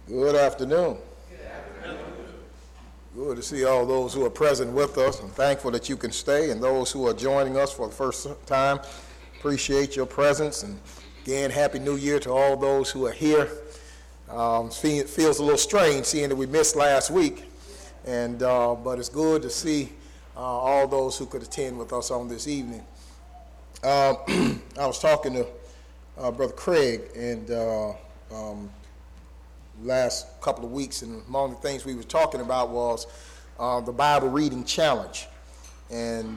Good afternoon. Good to see all those who are present with us. I'm thankful that you can stay, and those who are joining us for the first time, appreciate your presence. And again, Happy New Year to all those who are here. It feels a little strange seeing that we missed last week, but it's good to see all those who could attend with us on this evening. I was talking to Brother Craig and last couple of weeks, and among the things we were talking about was the Bible reading challenge. And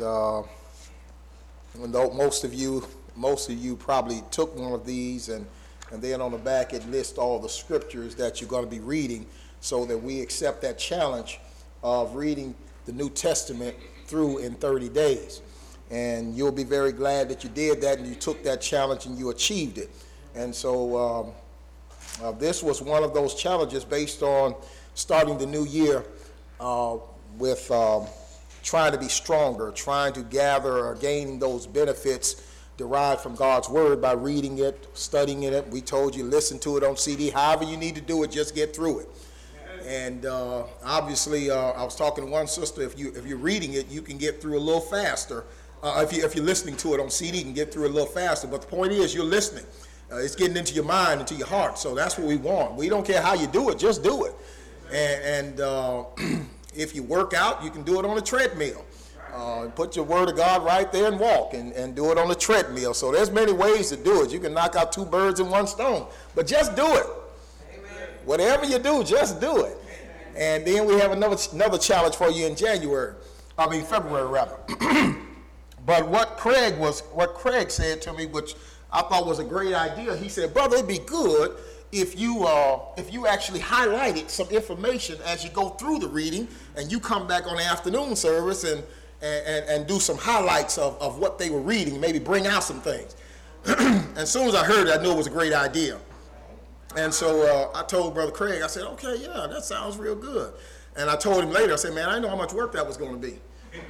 even though most of you probably took one of these, and then on the back it lists all the scriptures that you're going to be reading, so that we accept that challenge of reading the New Testament through in 30 days. And you'll be very glad that you did that and you took that challenge and you achieved it. And so this was one of those challenges based on starting the new year with trying to be stronger, trying to gather or gaining those benefits derived from God's Word by reading it, studying it. We told you listen to it on CD. However you need to do it, just get through it. And obviously, I was talking to one sister. If you're reading it, you can get through a little faster. If you're listening to it on CD, you can get through it a little faster. But the point is, you're listening. It's getting into your mind, into your heart. So that's what we want. We don't care how you do it, just do it. And if you work out, you can do it on a treadmill. Put your Word of God right there and walk and do it on the treadmill. So there's many ways to do it. You can knock out two birds in one stone. But just do it. Amen. Whatever you do, just do it. And then we have another challenge for you in February rather. But what Craig said to me, which I thought was a great idea, he said, brother, it'd be good if you actually highlighted some information as you go through the reading, and you come back on the afternoon service and do some highlights of what they were reading, maybe bring out some things. As soon as I heard it, I knew it was a great idea. And so I told Brother Craig, I said, okay, yeah, that sounds real good. And I told him later, I said, man, I didn't know how much work that was going to be.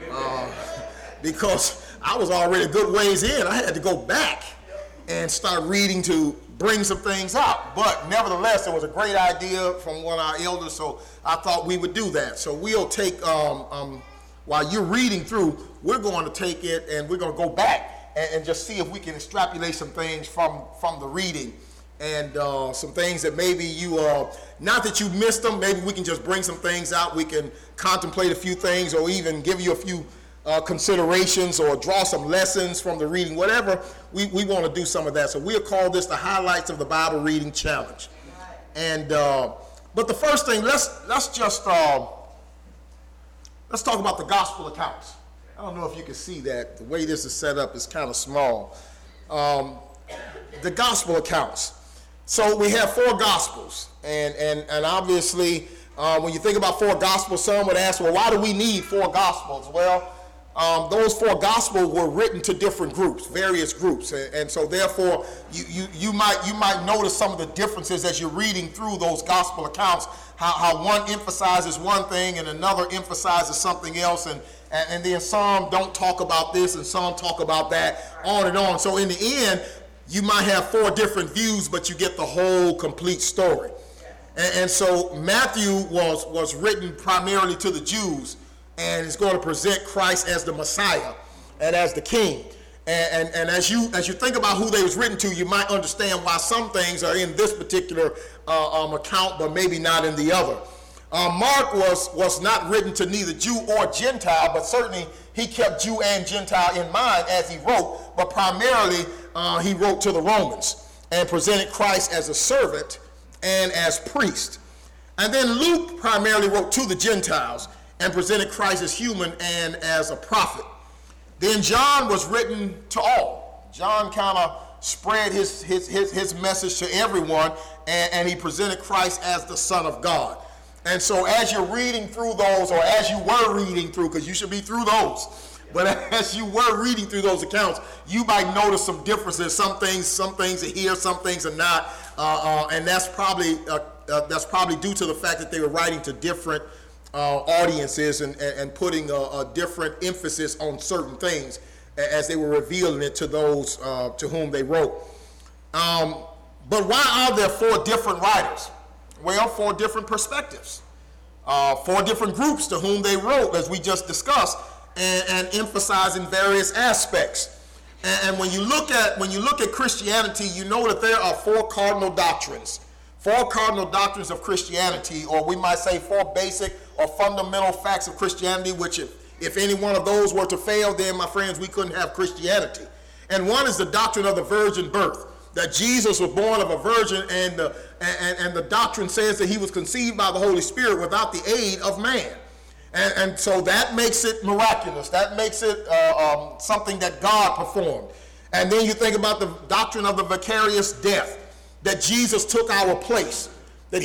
Because I was already a good ways in. I had to go back and start reading to bring some things out. But nevertheless, it was a great idea from one of our elders, so I thought we would do that. So we'll take, while you're reading through, we're going to take it and we're going to go back and just see if we can extrapolate some things from the reading. And some things that maybe not that you missed them, maybe we can just bring some things out. We can contemplate a few things, or even give you a few considerations, or draw some lessons from the reading, whatever. We want to do some of that. So we'll call this the highlights of the Bible reading challenge. And but the first thing, let's talk about the gospel accounts. I don't know if you can see that. The way this is set up is kind of small. The gospel accounts. So we have four gospels, and obviously when you think about four gospels, some would ask, well, why do we need four gospels? Well, those four gospels were written to different groups, various groups, and so therefore you might notice some of the differences as you're reading through those gospel accounts, how one emphasizes one thing and another emphasizes something else, and then some don't talk about this and some talk about that, on and on. So in the end, you might have four different views, but you get the whole complete story. And so Matthew was written primarily to the Jews, and is going to present Christ as the Messiah and as the King. And as you think about who they was written to, you might understand why some things are in this particular account, but maybe not in the other. Mark was not written to neither Jew or Gentile, but certainly he kept Jew and Gentile in mind as he wrote, but primarily he wrote to the Romans and presented Christ as a servant and as priest. And then Luke primarily wrote to the Gentiles and presented Christ as human and as a prophet. Then John was written to all. John kind of spread his message to everyone, and he presented Christ as the Son of God. And so as you're reading through those, or as you were reading through, because you should be through those, but as you were reading through those accounts, you might notice some differences. Some things are here, some things are not, and that's probably due to the fact that they were writing to different audiences and putting a different emphasis on certain things as they were revealing it to those to whom they wrote. But why are there four different writers? Well, 4 different perspectives, 4 different groups to whom they wrote, as we just discussed, and emphasizing various aspects. And when you look at Christianity, you know that there are 4 cardinal doctrines. 4 cardinal doctrines of Christianity, or we might say 4 basic or fundamental facts of Christianity, which if any one of those were to fail, then, my friends, we couldn't have Christianity. And one is the doctrine of the virgin birth, that Jesus was born of a virgin, and the doctrine says that he was conceived by the Holy Spirit without the aid of man. And so that makes it miraculous. That makes it something that God performed. And then you think about the doctrine of the vicarious death, that Jesus took our place, that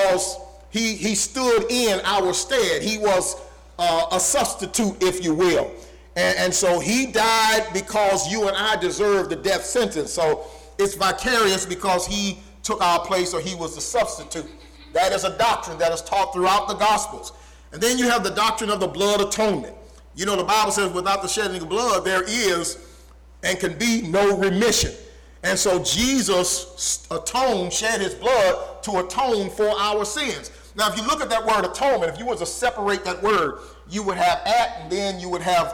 he stood in our stead. He was a substitute, if you will. And so he died because you and I deserved the death sentence. So it's vicarious because he took our place, or he was the substitute. That is a doctrine that is taught throughout the Gospels. And then you have the doctrine of the blood atonement. You know, the Bible says without the shedding of blood, there is and can be no remission. And so Jesus shed his blood to atone for our sins. Now, if you look at that word atonement, if you were to separate that word, you would have at, and then you would have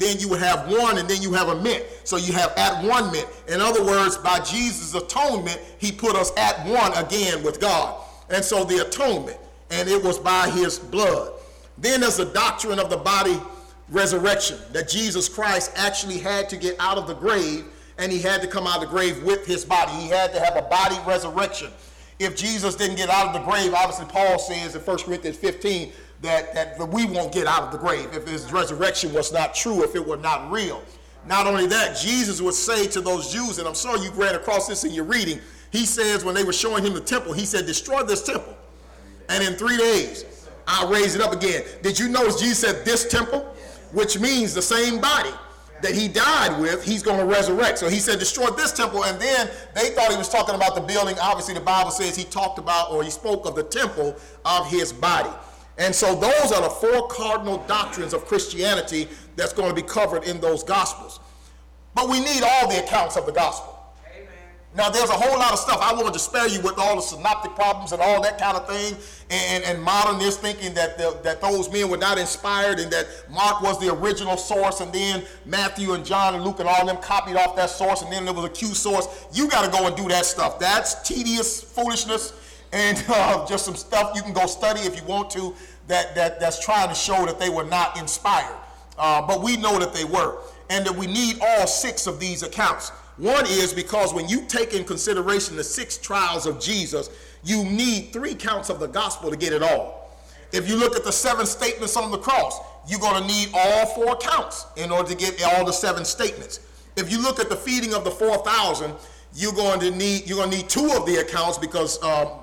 one, and then you have a mint. So you have at one mint. In other words, by Jesus' atonement, he put us at one again with God. And so the atonement, and it was by his blood. Then there's the doctrine of the body resurrection, that Jesus Christ actually had to get out of the grave, and he had to come out of the grave with his body. He had to have a body resurrection. If Jesus didn't get out of the grave, obviously Paul says in 1 Corinthians 15 that we won't get out of the grave if his resurrection was not true, if it were not real. Not only that, Jesus would say to those Jews, and I'm sure you ran across this in your reading, he says when they were showing him the temple, he said, destroy this temple, and in 3 days I'll raise it up again. Did you notice Jesus said this temple, which means the same body that he died with, he's going to resurrect. So he said, destroy this temple. And then they thought he was talking about the building. Obviously, the Bible says he talked about, or he spoke of the temple of his body. And so those are the 4 cardinal doctrines of Christianity that's going to be covered in those Gospels. But we need all the accounts of the Gospel. Amen. Now, there's a whole lot of stuff. I wanted to spare you with all the synoptic problems and all that kind of thing, and modernists thinking that those men were not inspired, and that Mark was the original source, and then Matthew and John and Luke and all of them copied off that source, and then there was a Q source. You got to go and do that stuff. That's tedious foolishness, and just some stuff you can go study if you want to, that's trying to show that they were not inspired. But we know that they were, and that we need all 6 of these accounts. One is because when you take in consideration the 6 trials of Jesus, you need 3 counts of the gospel to get it all. If you look at the 7 statements on the cross, you're going to need all 4 counts in order to get all the 7 statements. If you look at the feeding of the 4,000, you're going to need 2 of the accounts because,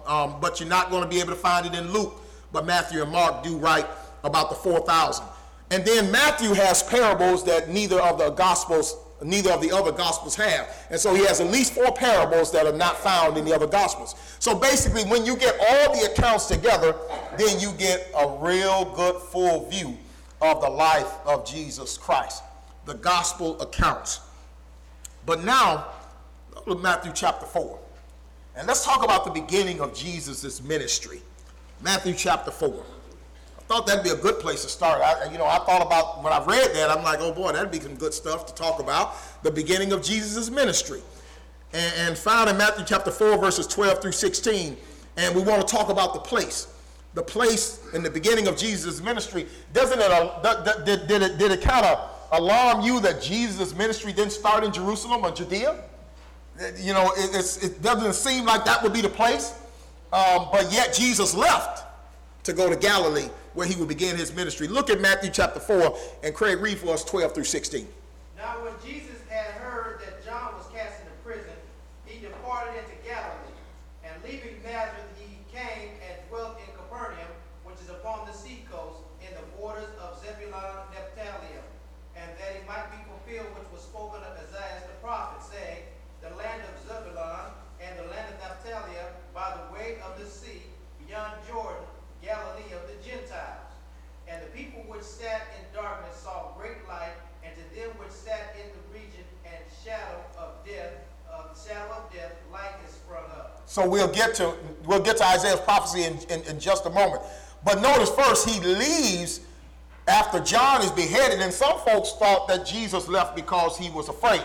but you're not going to be able to find it in Luke. But Matthew and Mark do write about the 4,000. And then Matthew has parables that neither of the other gospels have. And so he has at least 4 parables that are not found in the other gospels. So basically, when you get all the accounts together, then you get a real good full view of the life of Jesus Christ, the gospel accounts. But now, look at Matthew chapter 4. And let's talk about the beginning of Jesus' ministry. Matthew chapter 4. I thought that'd be a good place to start. I thought about, when I read that, I'm like, oh boy, that'd be some good stuff to talk about. The beginning of Jesus' ministry. And found in Matthew chapter 4, verses 12 through 16. And we want to talk about the place. The place in the beginning of Jesus' ministry. Did it kind of alarm you that Jesus' ministry didn't start in Jerusalem or Judea? You know, it doesn't seem like that would be the place. But yet Jesus left to go to Galilee, where he would begin his ministry. Look at Matthew chapter 4, and Craig, read for us 12 through 16. Now when Jesus had heard that John was cast into prison, he departed into Galilee, and leaving Nazareth he came and dwelt in Capernaum, which is upon the sea coast, in the borders of Zebulun and Naphtali, and that it might be fulfilled which was spoken of Isaiah the prophet, saying, the land of Zebulun and the land of Naphtali, by the way of the sea, beyond Jordan, Galilee of the Gentiles. And the people which sat in darkness saw great light, and to them which sat in the region and shadow of death, light is sprung up. So we'll get we'll get to Isaiah's prophecy in just a moment. But notice first, he leaves after John is beheaded, and some folks thought that Jesus left because he was afraid,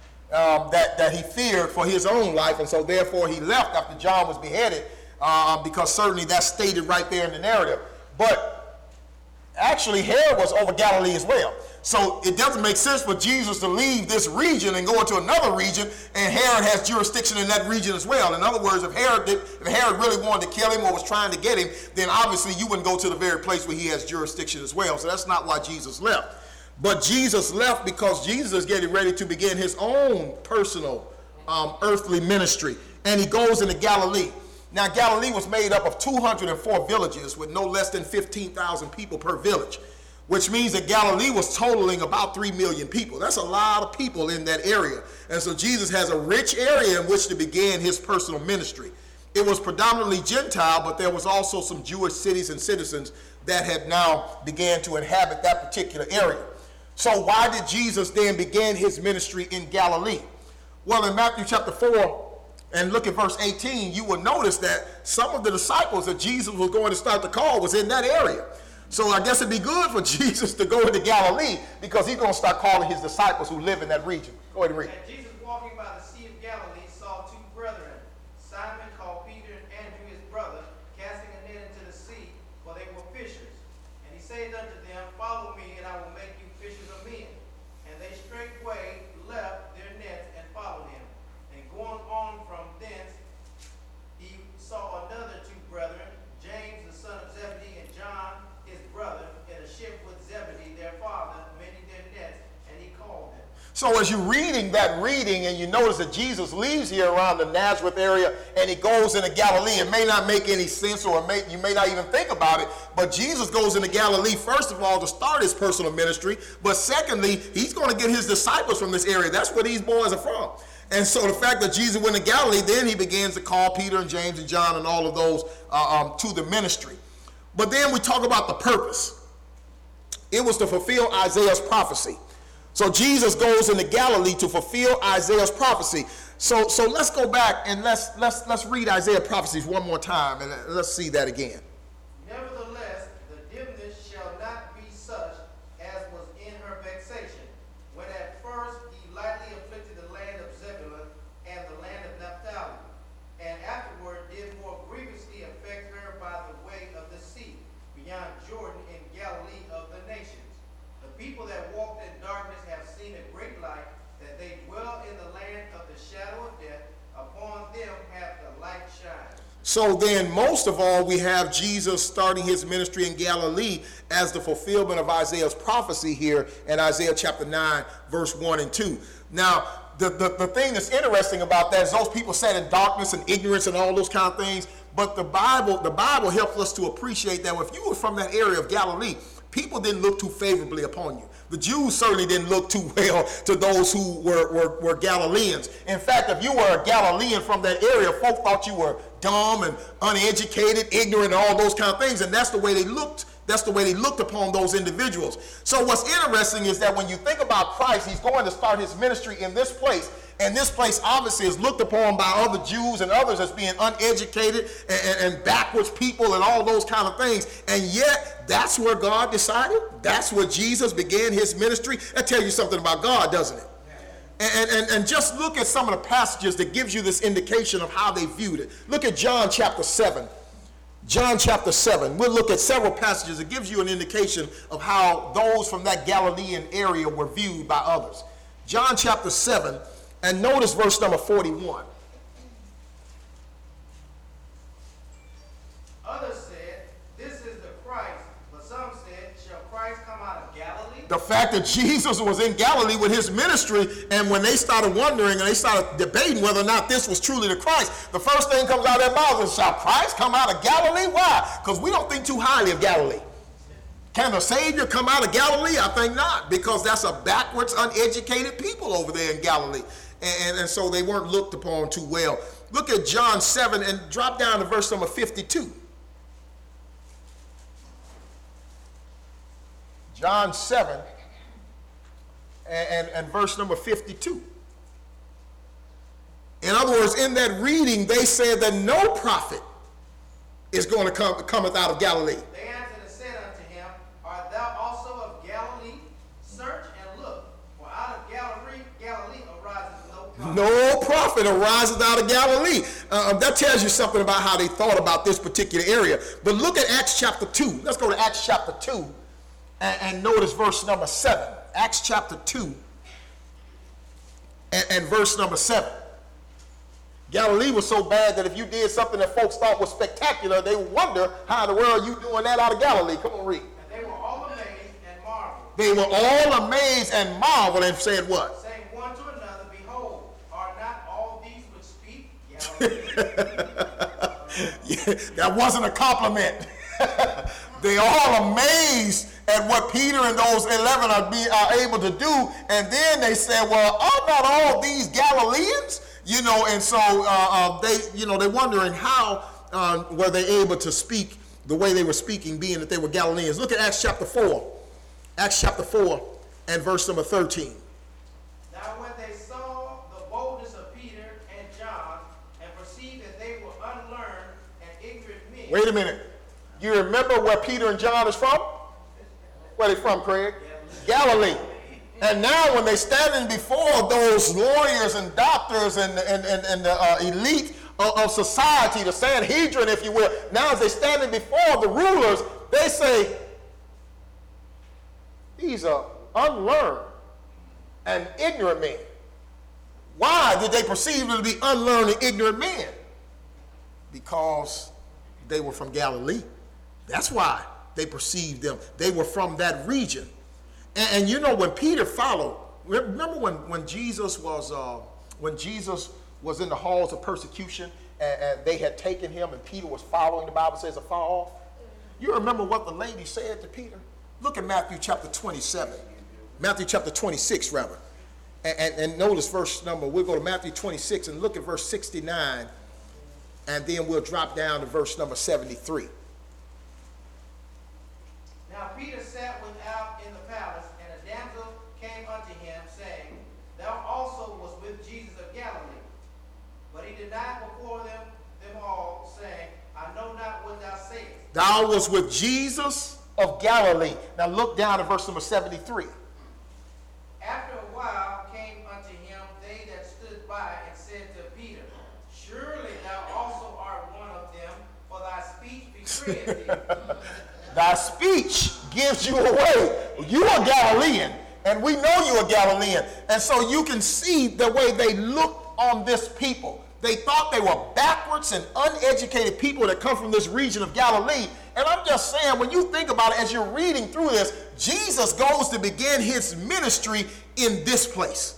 that he feared for his own life, and so therefore he left after John was beheaded, because certainly that's stated right there in the narrative. But actually, Herod was over Galilee as well. So it doesn't make sense for Jesus to leave this region and go into another region, and Herod has jurisdiction in that region as well. In other words, if Herod really wanted to kill him or was trying to get him, then obviously you wouldn't go to the very place where he has jurisdiction as well. So that's not why Jesus left. But Jesus left because Jesus is getting ready to begin his own personal earthly ministry, and he goes into Galilee. Now, Galilee was made up of 204 villages with no less than 15,000 people per village, which means that Galilee was totaling about 3 million people. That's a lot of people in that area. And so Jesus has a rich area in which to begin his personal ministry. It was predominantly Gentile, but there was also some Jewish cities and citizens that had now began to inhabit that particular area. So why did Jesus then begin his ministry in Galilee? Well, in Matthew chapter 4, and look at verse 18, you will notice that some of the disciples that Jesus was going to start to call was in that area. So I guess it'd be good for Jesus to go into Galilee, because he's going to start calling his disciples who live in that region. Go ahead and read. And Jesus, walking by the Sea of Galilee, saw two brethren, Simon called Peter and Andrew his brother, casting a net into the sea, for they were fishers. And he said unto them, Follow me, and I will make you fishers of men. And they straightway left their nets and followed him. And going on from thence, he saw another two brethren, James the son of Zebedee and John his brother, in a ship with Zebedee their father, mending their nets, and he called them. So as you're reading that reading, and you notice that Jesus leaves here around the Nazareth area and he goes into Galilee, it may not make any sense, or you may not even think about it, but Jesus goes into Galilee, first of all, to start his personal ministry, but secondly, he's going to get his disciples from this area. That's where these boys are from. And so the fact that Jesus went to Galilee, then he begins to call Peter and James and John and all of those to the ministry. But then we talk about the purpose. It was to fulfill Isaiah's prophecy. So Jesus goes into Galilee to fulfill Isaiah's prophecy. So let's go back and let's read Isaiah's prophecies one more time, and let's see that again. Nevertheless, the dimness shall not be such as was in her vexation, when at first he lightly afflicted the land of Zebulun and the land of Naphtali, and afterward did more grievously affect her by the way of the sea, beyond Jordan in Galilee of the nations. The people that walked in darkness have seen a great light, that they dwell in the land of the shadow of death. Upon them hath the light shined. So then, most of all, we have Jesus starting his ministry in Galilee as the fulfillment of Isaiah's prophecy here in Isaiah chapter 9, verse 1 and 2. Now, the thing that's interesting about that is those people sat in darkness and ignorance and all those kind of things, but the Bible helps us to appreciate that if you were from that area of Galilee, people didn't look too favorably upon you. The Jews certainly didn't look too well to those who were Galileans. In fact, if you were a Galilean from that area, folk thought you were dumb and uneducated, ignorant, and all those kind of things, and that's the way they looked. That's the way they looked upon those individuals. So what's interesting is that when you think about Christ, he's going to start his ministry in this place. And this place obviously is looked upon by other Jews and others as being uneducated and backwards people and all those kind of things. And yet, that's where God decided. That's where Jesus began his ministry. That tells you something about God, doesn't it? And just look at some of the passages that gives you this indication of how they viewed it. Look at John chapter 7. John chapter 7. We'll look at several passages that gives you an indication of how those from that Galilean area were viewed by others. John chapter 7, and notice verse number 41. Others said, This is the Christ. But some said, Shall Christ come out of Galilee? The fact that Jesus was in Galilee with his ministry, and when they started wondering and they started debating whether or not this was truly the Christ, the first thing comes out of their mouths is, shall Christ come out of Galilee? Why? Because we don't think too highly of Galilee. Can the Savior come out of Galilee? I think not, because that's a backwards, uneducated people over there in Galilee. And so they weren't looked upon too well. Look at John 7 and drop down to verse number 52. John 7 and verse number 52. In other words, in that reading, they said that no prophet is going to cometh out of Galilee. They answered and said unto him, Art thou also of Galilee? Search and look, for out of Galilee arises no prophet. No prophet arises out of Galilee. That tells you something about how they thought about this particular area. But look at Acts chapter 2. Let's go to Acts chapter 2 and notice verse number 7. Acts chapter 2 and verse number 7. Galilee was so bad that if you did something that folks thought was spectacular, they would wonder how in the world you doing that out of Galilee. Come on, read. And they were all amazed and marveled. They were all amazed and marveled and said what? Saying one to another, Behold, are not all these which speak Galilee? Yeah, that wasn't a compliment. They all amazed at what Peter and those 11 are able to do. And then they said, well, are not all these Galileans? You know, and so they're wondering how were they able to speak the way they were speaking, being that they were Galileans. Look at Acts chapter 4. Acts chapter 4 and verse number 13. Now when they saw the boldness of Peter and John, and perceived that they were unlearned and ignorant men. Wait a minute. You remember where Peter and John is from? Where they from, Craig? Galilee. And now when they're standing before those lawyers and doctors and the elite of society, the Sanhedrin, if you will, now as they're standing before the rulers, they say, these are unlearned and ignorant men. Why did they perceive them to be unlearned and ignorant men? Because they were from Galilee. That's why they perceived them. They were from that region. And you know, when Peter followed, remember when Jesus was in the halls of persecution and they had taken him and Peter was following, the Bible says, afar off? You remember what the lady said to Peter? Look at Matthew chapter 27. Matthew chapter 26, rather. And notice we'll go to Matthew 26 and look at verse 69, and then we'll drop down to verse number 73. Now Peter sat without in the palace, and a damsel came unto him, saying, Thou also was with Jesus of Galilee. But he denied before them all, saying, I know not what thou sayest. Thou was with Jesus of Galilee. Now look down to verse number 73. After a while came unto him they that stood by, and said to Peter, Surely thou also art one of them, for thy speech betrayeth thee. Thy speech gives you away. You are Galilean, and we know you are Galilean. And so you can see the way they looked on this people. They thought they were backwards and uneducated people that come from this region of Galilee. And I'm just saying, when you think about it, as you're reading through this, Jesus goes to begin his ministry in this place.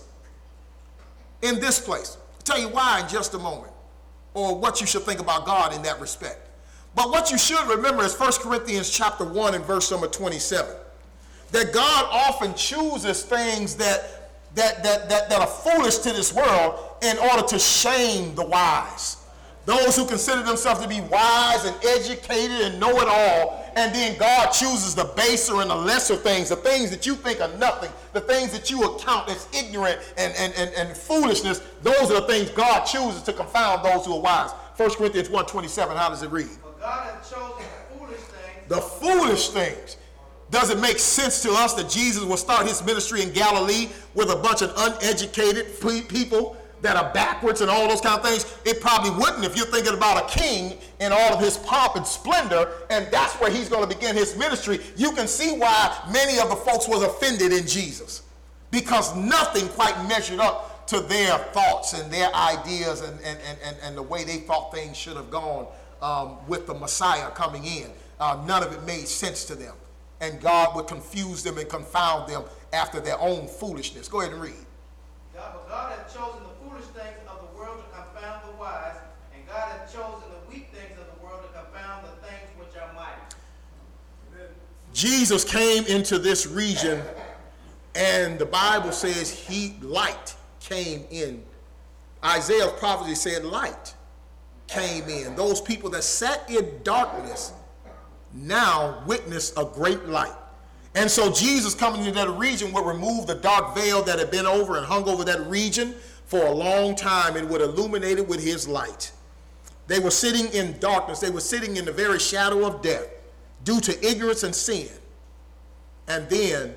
In this place. I'll tell you why in just a moment, or what you should think about God in that respect. But what you should remember is 1 Corinthians chapter 1 and verse number 27. That God often chooses things that are foolish to this world in order to shame the wise. Those who consider themselves to be wise and educated and know it all, and then God chooses the baser and the lesser things, the things that you think are nothing, the things that you account as ignorant and foolishness. Those are the things God chooses to confound those who are wise. 1 Corinthians 1:27, how does it read? God hath chosen the foolish things. The foolish things. Does it make sense to us that Jesus will start his ministry in Galilee with a bunch of uneducated people that are backwards and all those kind of things? It probably wouldn't if you're thinking about a king in all of his pomp and splendor, and that's where he's going to begin his ministry. You can see why many of the folks was offended in Jesus, because nothing quite measured up to their thoughts and their ideas and the way they thought things should have gone with the Messiah coming in. None of it made sense to them. And God would confuse them and confound them after their own foolishness. Go ahead and read. But God hath chosen the foolish things of the world to confound the wise, and God hath chosen the weak things of the world to confound the things which are mighty. Jesus came into this region, and the Bible says light came in. Isaiah's prophecy said light came in. Those people that sat in darkness now witness a great light. And so Jesus coming into that region would remove the dark veil that had been over and hung over that region for a long time, and would illuminate it with his light. They were sitting in darkness. They were sitting in the very shadow of death due to ignorance and sin. And then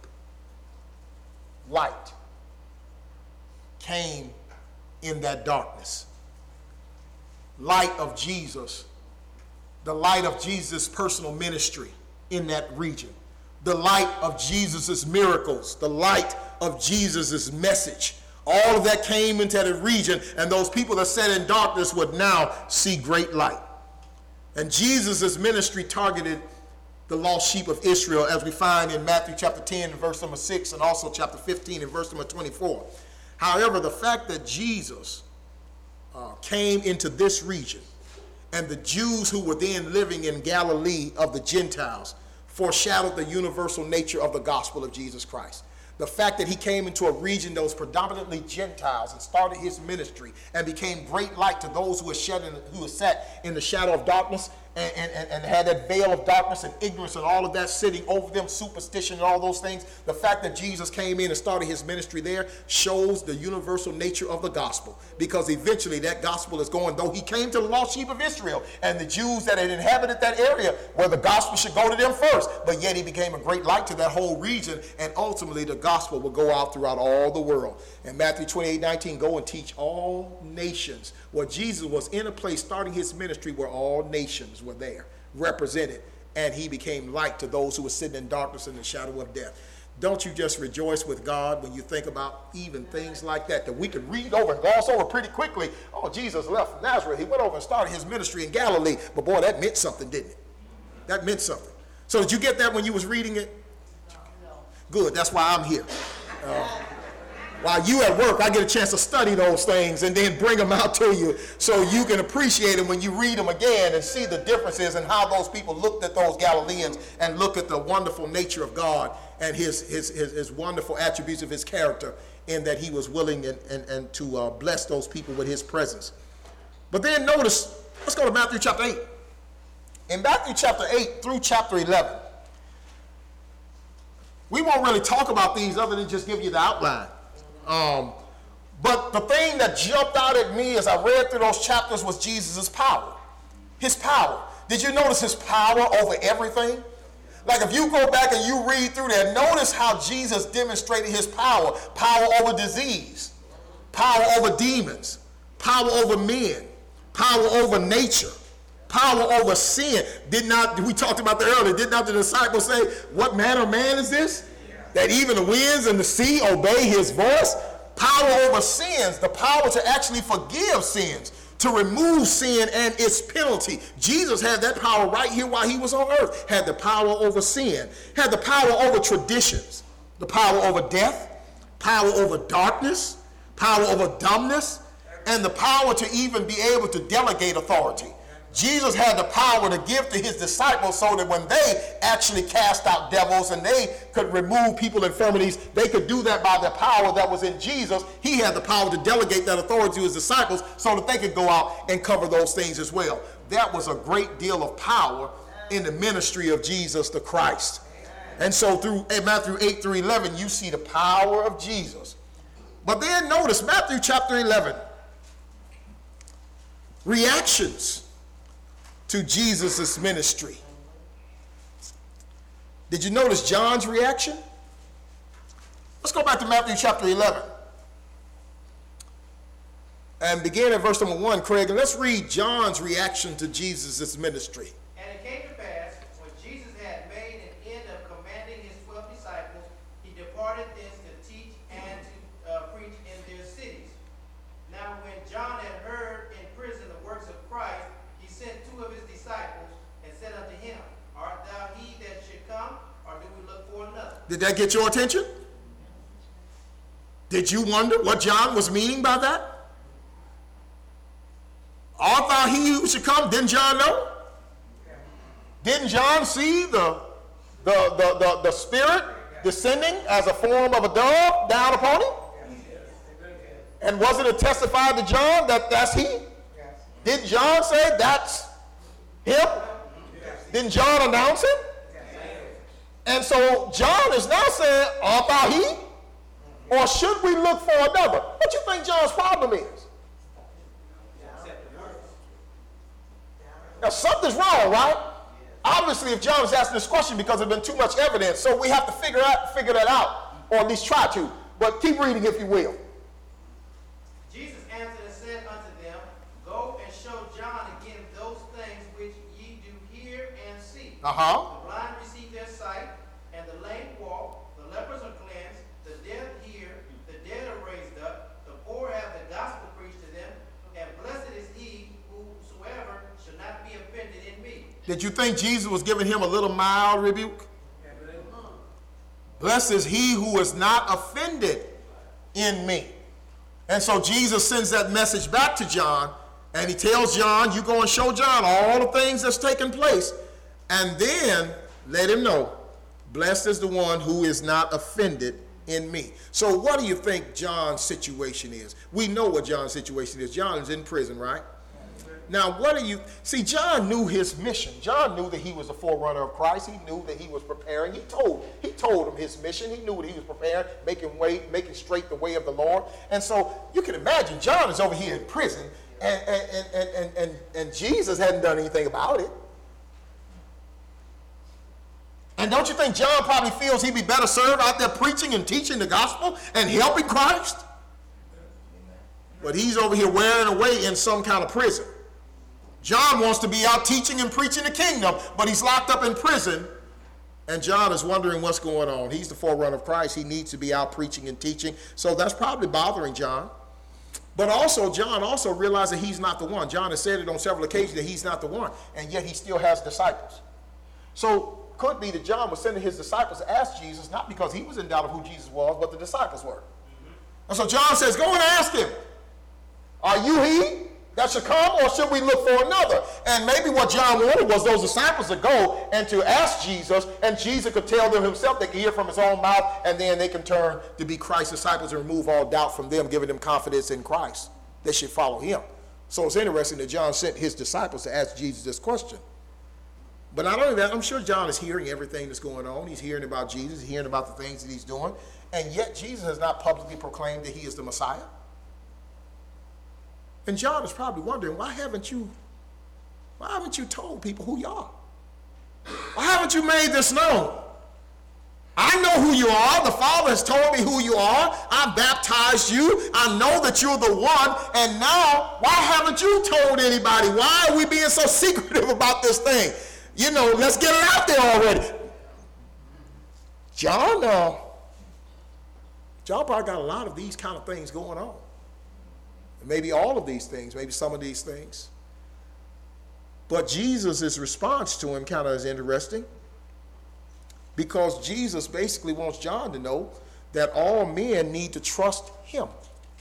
light came in that darkness. Light of Jesus, the light of Jesus' personal ministry in that region, the light of Jesus' miracles, the light of Jesus' message. All of that came into the region, and those people that sat in darkness would now see great light. And Jesus' ministry targeted the lost sheep of Israel, as we find in Matthew chapter 10 and verse number 6, and also chapter 15 and verse number 24. However, the fact that Jesus came into this region, and the Jews who were then living in Galilee of the Gentiles foreshadowed the universal nature of the gospel of Jesus Christ. The fact that he came into a region that was predominantly Gentiles and started his ministry and became great light to those who had sat in the shadow of darkness and had that veil of darkness and ignorance and all of that sitting over them, superstition and all those things. The fact that Jesus came in and started his ministry there shows the universal nature of the gospel, because eventually that gospel is going, though he came to the lost sheep of Israel and the Jews that had inhabited that area where the gospel should go to them first, but yet he became a great light to that whole region, and ultimately the gospel will go out throughout all the world. In Matthew 28:19, go and teach all nations. Well, Jesus was in a place starting his ministry where all nations were there, represented, and he became light to those who were sitting in darkness and the shadow of death. Don't you just rejoice with God when you think about even things like that we could read over and gloss over pretty quickly? Oh, Jesus left Nazareth. He went over and started his ministry in Galilee. But boy, that meant something, didn't it? That meant something. So did you get that when you was reading it? No. Good. That's why I'm here. While you at work, I get a chance to study those things and then bring them out to you so you can appreciate them when you read them again and see the differences and how those people looked at those Galileans and look at the wonderful nature of God and his wonderful attributes of his character, in that he was willing and to bless those people with his presence. But then notice, let's go to Matthew chapter 8. In Matthew chapter 8 through chapter 11, we won't really talk about these other than just give you the outline. But the thing that jumped out at me as I read through those chapters was Jesus' power. His power. Did you notice his power over everything? Like if you go back and you read through there, notice how Jesus demonstrated his power. Power over disease, power over demons, power over men, power over nature, power over sin. We talked about that earlier, did not the disciples say, what manner of man is this? That even the winds and the sea obey his voice? Power over sins, the power to actually forgive sins, to remove sin and its penalty. Jesus had that power right here while he was on earth. Had the power over sin, had the power over traditions, the power over death, power over darkness, power over dumbness, and the power to even be able to delegate authority. Jesus had the power to give to his disciples so that when they actually cast out devils and they could remove people's infirmities, they could do that by the power that was in Jesus. He had the power to delegate that authority to his disciples so that they could go out and cover those things as well. That was a great deal of power in the ministry of Jesus the Christ. And so through Matthew 8 through 11, you see the power of Jesus. But then notice Matthew chapter 11. Reactions to Jesus' ministry. Did you notice John's reaction? Let's go back to Matthew chapter 11. And begin at verse number 1, Craig, and let's read John's reaction to Jesus' ministry. And it came to pass, when Jesus had made an end of commanding his 12 disciples, he departed thence to teach and to preach in their cities. Now when John had heard in prison the works of Christ, he sent 2 of his disciples and said unto him, Art thou he that should come, or do we look for another? Did that get your attention? Did you wonder what John was meaning by that? Art thou he who should come? Didn't John know? Didn't John see the Spirit descending as a form of a dove down upon him? And wasn't it testified to John that that's he? Didn't John say that's him? Didn't John announce it? And so John is now saying, art thou he? Or should we look for another? What do you think John's problem is? Now, something's wrong, right? Obviously, if John is asking this question because there's been too much evidence, so we have to figure that out, or at least try to. But keep reading, if you will. Jesus answered and said unto them, Go and show John again those things which ye do hear and see. The blind receive their sight, and the lame walk, the lepers are cleansed, the deaf hear, the dead are raised up, the poor have the gospel preached to them, and blessed is he whosoever shall not be offended in me. Did you think Jesus was giving him a little mild rebuke? Blessed is he who is not offended in me. And so Jesus sends that message back to John, and he tells John, you go and show John all the things that's taking place, and then let him know, blessed is the one who is not offended in me. So what do you think John's situation is? We know what John's situation is. John is in prison, right? Now, what do you see? John knew his mission. John knew that he was the forerunner of Christ. He knew that he was preparing. He told him his mission. He knew what he was preparing, making straight the way of the Lord. And so you can imagine John is over here in prison, and Jesus hadn't done anything about it. And don't you think John probably feels he'd be better served out there preaching and teaching the gospel and helping Christ? But he's over here wearing away in some kind of prison. John wants to be out teaching and preaching the kingdom, but he's locked up in prison, and John is wondering what's going on. He's the forerunner of Christ. He needs to be out preaching and teaching, so that's probably bothering John. But also, John also realized that he's not the one. John has said it on several occasions that he's not the one, and yet he still has disciples. So it could be that John was sending his disciples to ask Jesus, not because he was in doubt of who Jesus was, but the disciples were. And so John says, go and ask him, are you he that should come, or should we look for another? And maybe what John wanted was those disciples to go and to ask Jesus, and Jesus could tell them himself. They could hear from his own mouth, and then they can turn to be Christ's disciples and remove all doubt from them, giving them confidence in Christ. They should follow him. So it's interesting that John sent his disciples to ask Jesus this question. But not only that, I'm sure John is hearing everything that's going on. He's hearing about Jesus, hearing about the things that he's doing, and yet Jesus has not publicly proclaimed that he is the Messiah. And John is probably wondering, why haven't you told people who you are? Why haven't you made this known? I know who you are. The Father has told me who you are. I baptized you. I know that you're the one. And now, why haven't you told anybody? Why are we being so secretive about this thing? You know, let's get it out there already. John probably got a lot of these kind of things going on. Maybe all of these things, maybe some of these things. But Jesus' response to him kind of is interesting, because Jesus basically wants John to know that all men need to trust him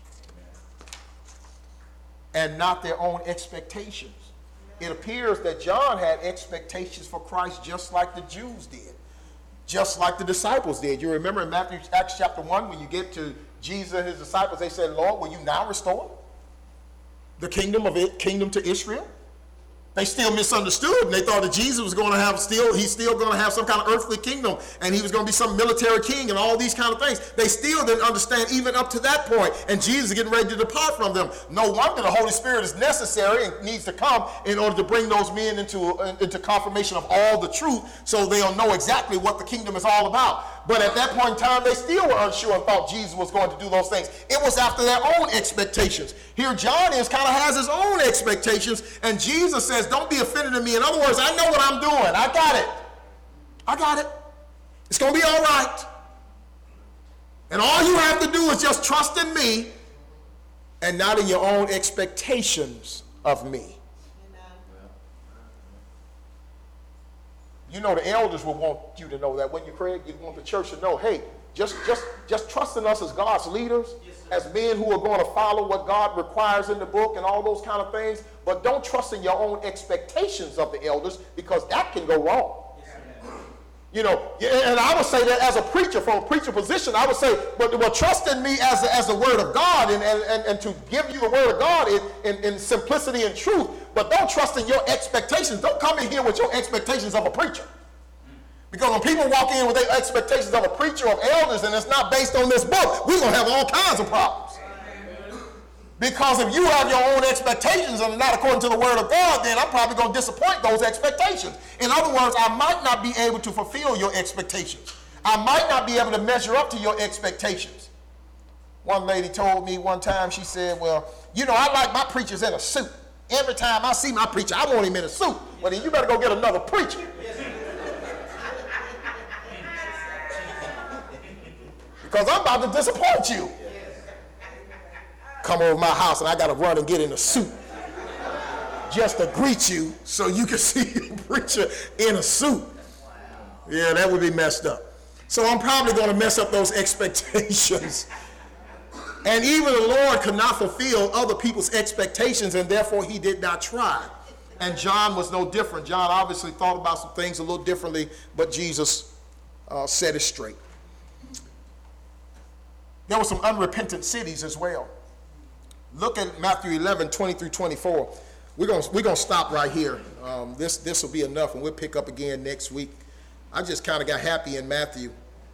and not their own expectations. It appears that John had expectations for Christ just like the Jews did, just like the disciples did. You remember in Acts chapter 1, when you get to Jesus and his disciples, they said, Lord, will you now restore the kingdom to Israel? They still misunderstood, and they thought that Jesus was going to have he's still going to have some kind of earthly kingdom, and he was going to be some military king and all these kind of things. They still didn't understand even up to that point, and Jesus is getting ready to depart from them. No wonder the Holy Spirit is necessary and needs to come in order to bring those men into confirmation of all the truth, so they'll know exactly what the kingdom is all about. But at that point in time, they still were unsure and thought Jesus was going to do those things. It was after their own expectations. Here John has his own expectations, and Jesus says, don't be offended in me. In other words, I know what I'm doing. I got it. It's going to be all right. And all you have to do is just trust in me and not in your own expectations of me. You know, the elders will want you to know that. When you pray, you want the church to know, hey, just trust in us as God's leaders, as men who are going to follow what God requires in the book and all those kind of things. But don't trust in your own expectations of the elders, because that can go wrong. You know, and I would say that as a preacher, from a preacher position, I would say, but trust in me as the word of God and to give you the word of God in simplicity and truth. But don't trust in your expectations. Don't come in here with your expectations of a preacher. Because when people walk in with their expectations of a preacher, of elders, and it's not based on this book, we're going to have all kinds of problems. Because if you have your own expectations and not according to the word of God, then I'm probably going to disappoint those expectations. In other words, I might not be able to fulfill your expectations. I might not be able to measure up to your expectations. One lady told me one time, she said, well, you know, I like my preachers in a suit. Every time I see my preacher, I want him in a suit. Well, then you better go get another preacher. Because I'm about to disappoint you. Come over my house and I got to run and get in a suit just to greet you so you can see the preacher in a suit. Yeah, that would be messed up. So I'm probably going to mess up those expectations. And even the Lord could not fulfill other people's expectations, and therefore he did not try. And John was no different. John obviously thought about some things a little differently, but Jesus set it straight. There were some unrepentant cities as well. Look at Matthew 11, 20 through 24. We're gonna stop right here. This will be enough, and we'll pick up again next week. I just kind of got happy in Matthew.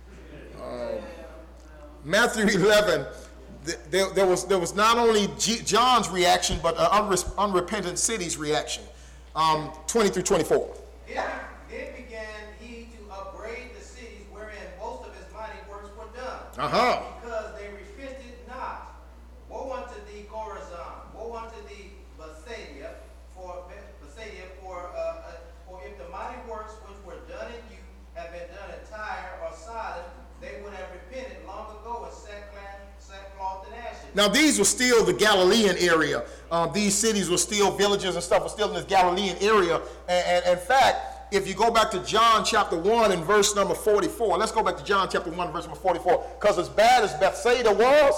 Matthew 11, there was not only John's reaction, but unrepentant city's reaction. 20 through 24. Then began he to upbraid the cities wherein most of his mighty works were done. Because they repented not. Woe unto thee, Chorazin! Woe unto thee, Bethsaida! For if the mighty works which were done in you had been done in Tyre or Sidon, they would have repented long ago in sackcloth and ashes. Now these were still the Galilean area. These cities were still villages and stuff were still in this Galilean area. And in fact, if you go back to John chapter 1 and verse number 44, let's go back to John chapter 1 verse number 44, because as bad as Bethsaida was,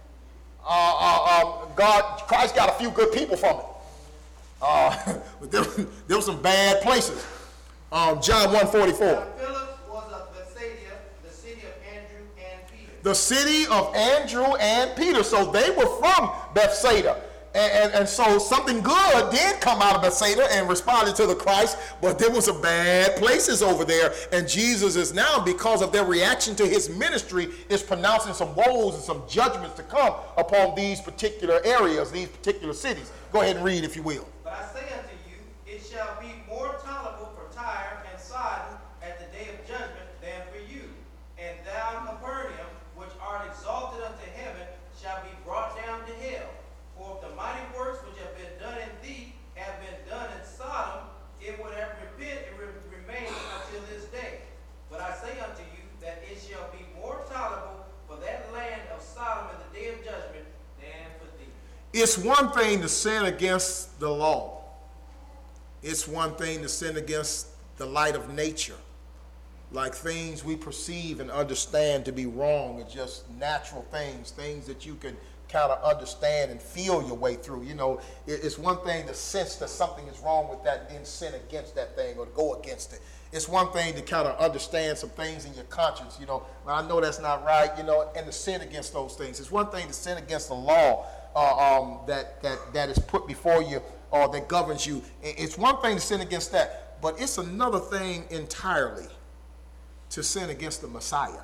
Christ got a few good people from it. But there were some bad places. John 1:44. Philip was of Bethsaida, the city of Andrew and Peter. The city of Andrew and Peter. So they were from Bethsaida. And so something good did come out of Bethsaida and responded to the Christ, but there was some bad places over there. And Jesus is now, because of their reaction to his ministry, is pronouncing some woes and some judgments to come upon these particular areas, these particular cities. Go ahead and read, if you will. But I say unto you, it shall be more tolerable for Tyre and Sidon at the day of judgment than for you. And thou, Capernaum, which art exalted unto heaven, shall be brought down to hell. For if the mighty works which have been done in thee have been done in Sodom, it would have remained until this day. But I say unto you that it shall be more tolerable for that land of Sodom in the day of judgment than for thee. It's one thing to sin against the law. It's one thing to sin against the light of nature, like things we perceive and understand to be wrong, or just natural things that you can kind of understand and feel your way through. You know, it's one thing to sense that something is wrong with that and then sin against that thing or go against it. It's one thing to kind of understand some things in your conscience, you know, well, I know that's not right, you know, and to sin against those things. It's one thing to sin against the law that is put before you or that governs you. It's one thing to sin against that, but it's another thing entirely to sin against the Messiah,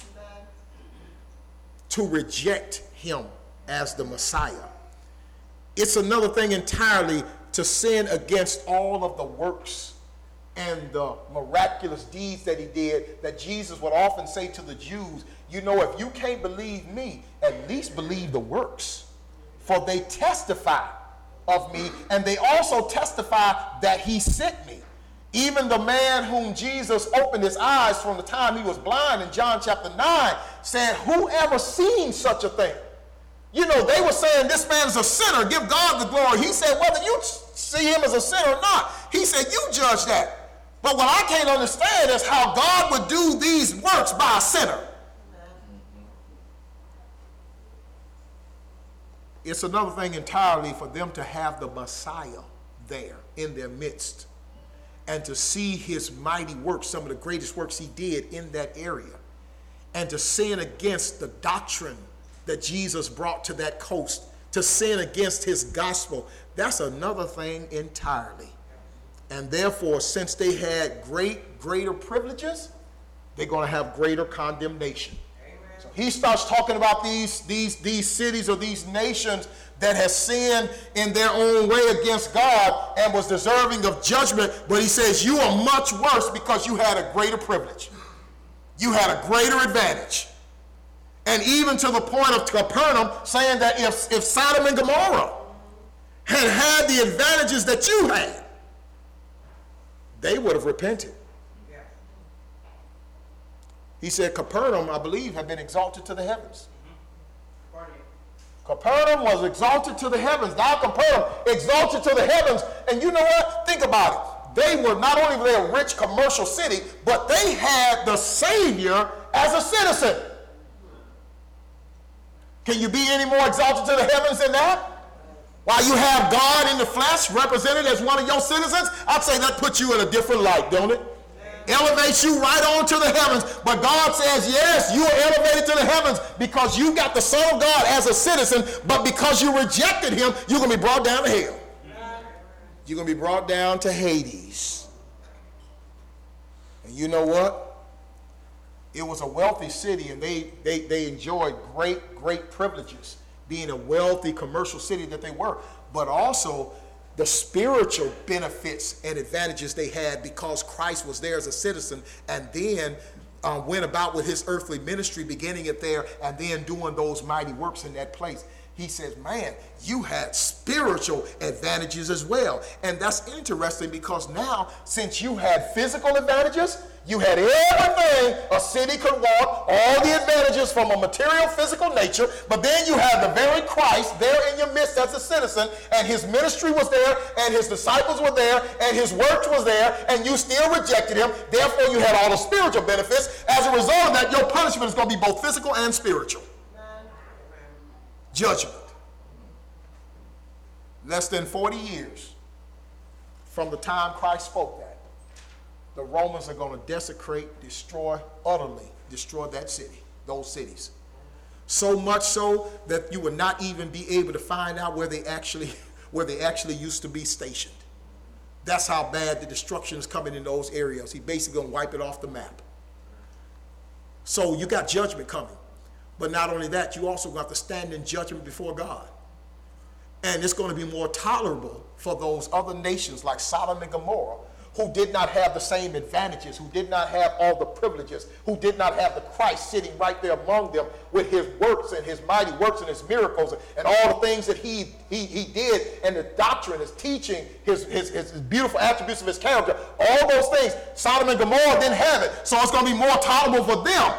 to reject him as the Messiah. It's another thing entirely to sin against all of the works and the miraculous deeds that he did, that Jesus would often say to the Jews, you know, if you can't believe me, at least believe the works, for they testify of me, and they also testify that he sent me. Even the man whom Jesus opened his eyes from the time he was blind in John chapter 9 said, whoever seen such a thing? You know, they were saying this man is a sinner, give God the glory. He said, whether you see him as a sinner or not, he said, you judge that. But what I can't understand is how God would do these works by a sinner. It's another thing entirely for them to have the Messiah there in their midst and to see his mighty works, some of the greatest works he did in that area, and to sin against the doctrine that Jesus brought to that coast, to sin against his gospel. That's another thing entirely. And therefore, since they had greater privileges, they're going to have greater condemnation. Amen. So he starts talking about these cities or these nations that has sinned in their own way against God and was deserving of judgment. But he says, you are much worse because you had a greater privilege. You had a greater advantage. And even to the point of Capernaum saying that if Sodom and Gomorrah had the advantages that you had, they would have repented. He said Capernaum, I believe, had been exalted to the heavens. Capernaum was exalted to the heavens. Now Capernaum exalted to the heavens. And you know what? Think about it. They were not only a rich commercial city, but they had the Savior as a citizen. Can you be any more exalted to the heavens than that? While you have God in the flesh represented as one of your citizens, I'd say that puts you in a different light, don't it? Elevates you right on to the heavens. But God says, yes, you are elevated to the heavens because you got the Son of God as a citizen, but because you rejected him, you're going to be brought down to hell. You're going to be brought down to Hades. And you know what? It was a wealthy city, and they enjoyed great privileges, being a wealthy commercial city that they were. But also the spiritual benefits and advantages they had because Christ was there as a citizen and then went about with his earthly ministry, beginning it there and then doing those mighty works in that place. He says, man, you had spiritual advantages as well. And that's interesting because now, since you had physical advantages, you had everything a city could want, all the advantages from a material, physical nature, but then you had the very Christ there in your midst as a citizen, and his ministry was there, and his disciples were there, and his work was there, and you still rejected him. Therefore, you had all the spiritual benefits. As a result of that, your punishment is going to be both physical and spiritual. Judgment. Less than 40 years from the time Christ spoke that, the Romans are going to desecrate, destroy, utterly destroy that city, those cities. So much so that you would not even be able to find out where they actually used to be stationed. That's how bad the destruction is coming in those areas. He basically going to wipe it off the map. So you got judgment coming. But not only that, you also got to stand in judgment before God. And it's going to be more tolerable for those other nations like Sodom and Gomorrah, who did not have the same advantages, who did not have all the privileges, who did not have the Christ sitting right there among them with his works and his mighty works and his miracles and all the things that he did, and the doctrine, his teaching, his beautiful attributes of his character, all those things. Sodom and Gomorrah didn't have it. So it's going to be more tolerable for them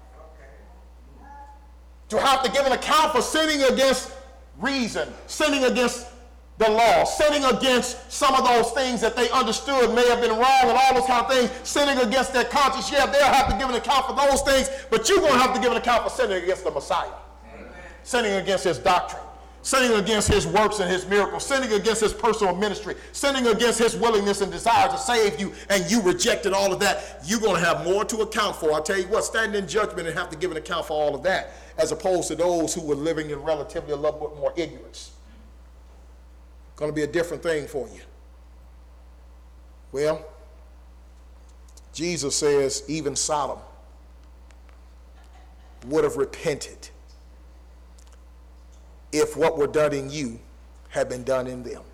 to have to give an account for sinning against reason, sinning against the law, sinning against some of those things that they understood may have been wrong and all those kind of things, sinning against their conscience. Yeah, they'll have to give an account for those things, but you're going to have to give an account for sinning against the Messiah. Amen. Sinning against his doctrine, sinning against his works and his miracles, sinning against his personal ministry, sinning against his willingness and desire to save you, and you rejected all of that. You're going to have more to account for. I'll tell you what, stand in judgment and have to give an account for all of that, as opposed to those who were living in relatively a little bit more ignorance. Going to be a different thing for you. Well, Jesus says even Sodom would have repented if what were done in you had been done in them.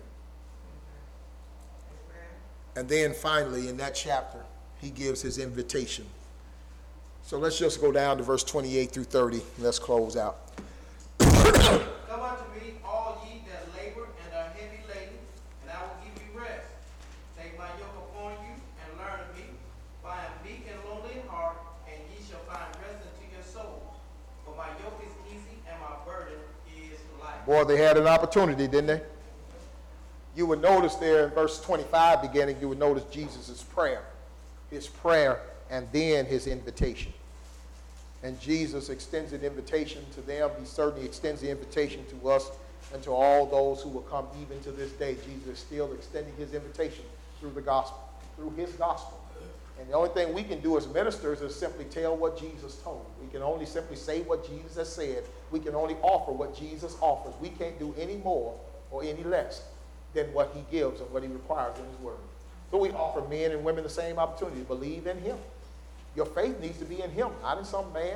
And then finally in that chapter, he gives his invitation. So let's just go down to verse 28 through 30. Let's close out. Come unto me, all ye that labor and are heavy laden, and I will give you rest. Take my yoke upon you and learn of me, for I am meek and lowly in heart, and ye shall find rest unto your souls. For my yoke is easy and my burden is light. Boy, they had an opportunity, didn't they? You would notice there in verse 25 beginning, you would notice Jesus' prayer. His prayer and then his invitation. And Jesus extends an invitation to them. He certainly extends the invitation to us and to all those who will come even to this day. Jesus is still extending his invitation through the gospel, through his gospel. And the only thing we can do as ministers is simply tell what Jesus told. We can only simply say what Jesus has said. We can only offer what Jesus offers. We can't do any more or any less than what he gives and what he requires in his word. So we offer men and women the same opportunity to believe in him. Your faith needs to be in him, not in some man,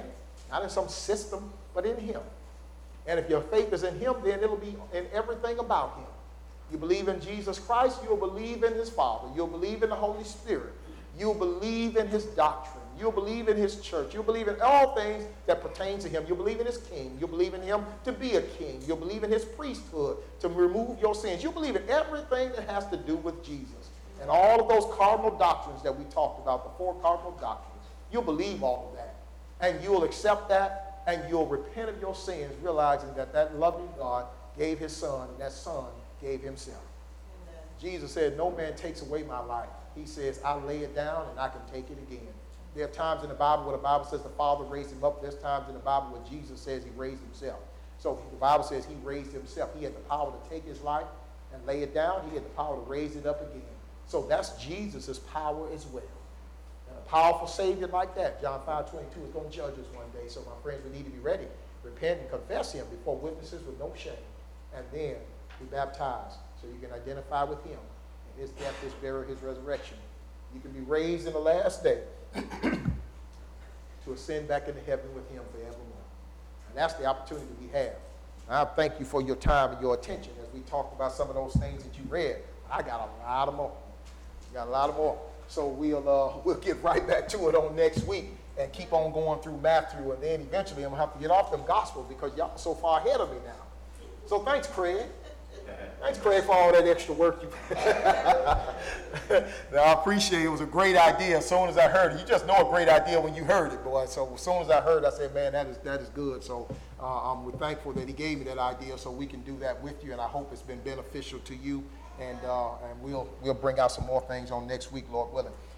Not in some system, but in him. And if your faith is in him, then it'll be in everything about him. You believe in Jesus Christ, you'll believe in his Father. You'll believe in the Holy Spirit. You'll believe in his doctrine. You'll believe in his church. You'll believe in all things that pertain to him. You'll believe in his king. You'll believe in him to be a king. You'll believe in his priesthood to remove your sins. You'll believe in everything that has to do with Jesus. And all of those cardinal doctrines that we talked about, the 4 cardinal doctrines, you'll believe all of that. And you'll accept that, and you'll repent of your sins, realizing that that loving God gave his son, and that son gave himself. Amen. Jesus said, no man takes away my life. He says, I lay it down and I can take it again. There are times in the Bible where the Bible says the Father raised him up. There's times in the Bible where Jesus says he raised himself. So the Bible says he raised himself. He had the power to take his life and lay it down. He had the power to raise it up again. So that's Jesus' power as well. And a powerful Savior like that, John 5:22, is going to judge us one day. So my friends, we need to be ready. Repent and confess him before witnesses with no shame. And then be baptized so you can identify with him. And his death, his burial, his resurrection. You can be raised in the last day to ascend back into heaven with him forevermore. And that's the opportunity we have. And I thank you for your time and your attention as we talked about some of those things that you read. I got a lot of more. So we'll get right back to it on next week and keep on going through Matthew. And then eventually I'm going to have to get off them Gospels because y'all are so far ahead of me now. So thanks, Craig. Thanks, Craig, for all that extra work you Now, I appreciate it. It was a great idea as soon as I heard it. You just know a great idea when you heard it, boy. So as soon as I heard it, I said, man, that is good. So we're thankful that he gave me that idea so we can do that with you, and I hope it's been beneficial to you. And we'll bring out some more things on next week, Lord willing.